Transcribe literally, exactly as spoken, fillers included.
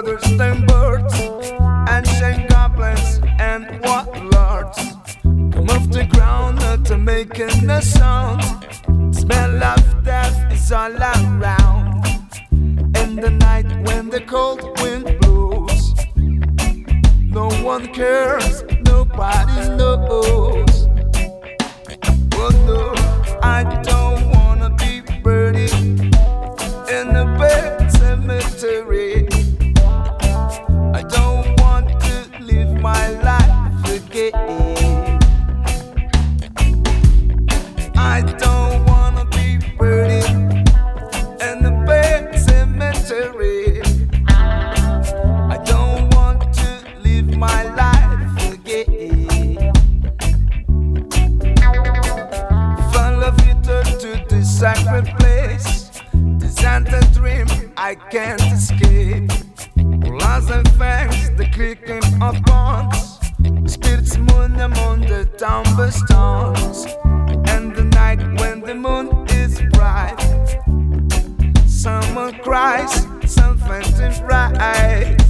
brothers and birds, ancient goblins and warlords come off the ground not to making a sound. Smell of death is all around. In the night when the cold wind blows, no one cares, nobody knows. Oh no, I don't wanna be buried in a bed cemetery. I don't want to live my life again. I don't wanna be buried in a bed cemetery. I don't want to live my life again. Follow Victor to the sacred place. This ain't a dream I can't escape. Lots and fangs, the clicking of bonds. Spirits moon among the tombstones. And the night when the moon is bright, someone cries something right.